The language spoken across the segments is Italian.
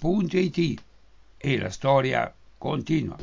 redigio.it e la storia continua.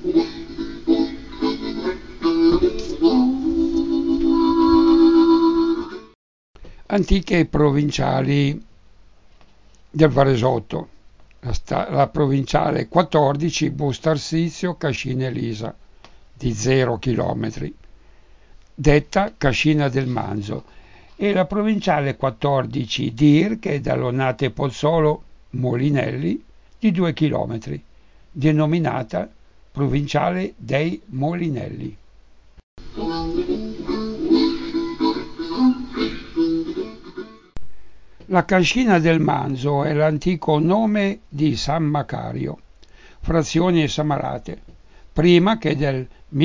Antiche provinciali del Varesotto. La provinciale 14 Bustarsizio Cascina Elisa di 0 km, detta Cascina del Manzo, e la provinciale 14 Dir, che è da Lonate Pozzolo Molinelli, di 2 km, denominata provinciale dei Molinelli. La Cascina del Manzo è l'antico nome di San Macario, frazione Samarate, prima che nel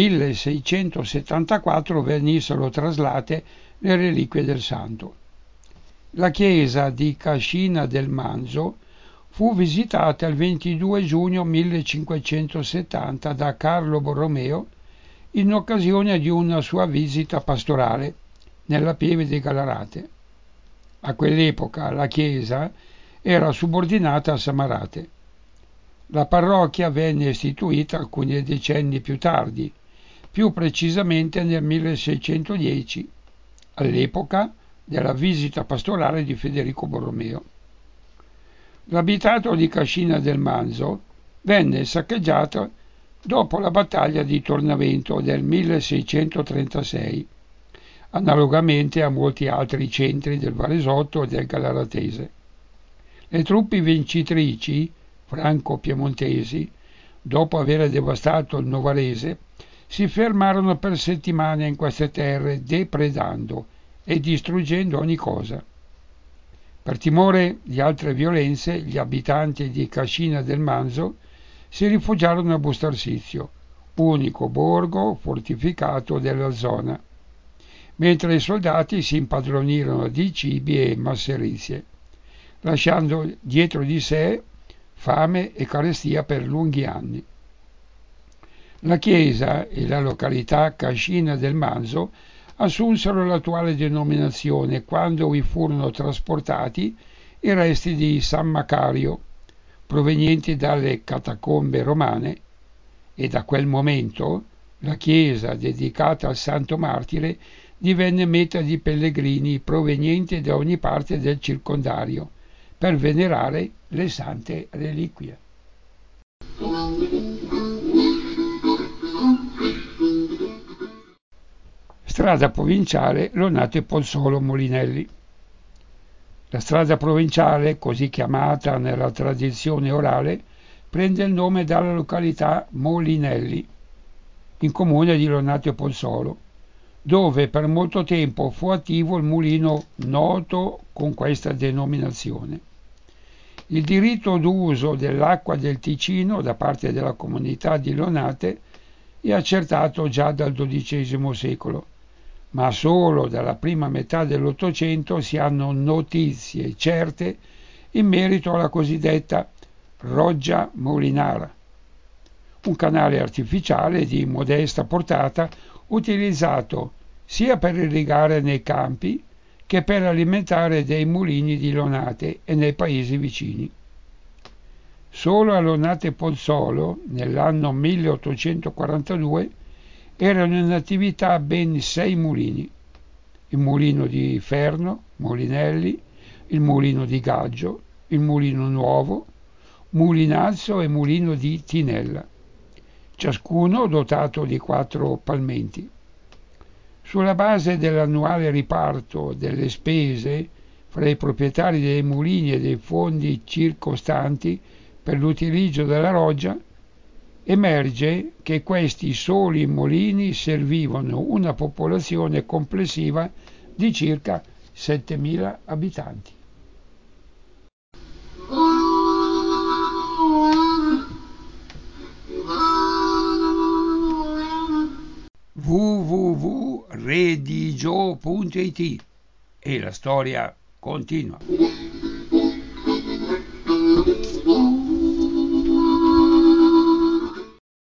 1674 venissero traslate le reliquie del santo. La chiesa di Cascina del Manzo fu visitata il 22 giugno 1570 da Carlo Borromeo in occasione di una sua visita pastorale nella pieve di Gallarate. A quell'epoca la chiesa era subordinata a Samarate. La parrocchia venne istituita alcuni decenni più tardi, più precisamente nel 1610, all'epoca della visita pastorale di Federico Borromeo. L'abitato di Cascina del Manzo venne saccheggiato dopo la battaglia di Tornavento del 1636, analogamente a molti altri centri del Varesotto e del Gallaratese. Le truppe vincitrici franco-piemontesi, dopo aver devastato il Novarese, si fermarono per settimane in queste terre, depredando e distruggendo ogni cosa. Per timore di altre violenze, gli abitanti di Cascina del Manzo si rifugiarono a Bustarsizio, unico borgo fortificato della zona, mentre i soldati si impadronirono di cibi e masserizie, lasciando dietro di sé fame e carestia per lunghi anni. La chiesa e la località Cascina del Manzo assunsero l'attuale denominazione quando vi furono trasportati i resti di San Macario, provenienti dalle catacombe romane, e da quel momento la chiesa dedicata al santo martire divenne meta di pellegrini provenienti da ogni parte del circondario per venerare le sante reliquie. Strada provinciale Lonate Pozzolo Molinelli. La strada provinciale, così chiamata nella tradizione orale, prende il nome dalla località Molinelli, in comune di Lonate Pozzolo, dove per molto tempo fu attivo il mulino noto con questa denominazione. Il diritto d'uso dell'acqua del Ticino da parte della comunità di Lonate è accertato già dal XII secolo, ma solo dalla prima metà dell'Ottocento si hanno notizie certe in merito alla cosiddetta Roggia Molinara, un canale artificiale di modesta portata utilizzato sia per irrigare nei campi che per alimentare dei mulini di Lonate e nei paesi vicini. Solo a Lonate Pozzolo, nell'anno 1842, erano in attività ben 6 mulini: il mulino di Ferno, Molinelli, il mulino di Gaggio, il mulino nuovo, Mulinazzo e mulino di Tinella, ciascuno dotato di 4 palmenti. Sulla base dell'annuale riparto delle spese fra i proprietari dei mulini e dei fondi circostanti per l'utilizzo della roggia, emerge che questi soli mulini servivano una popolazione complessiva di circa 7.000 abitanti. www.redigio.it e la storia continua.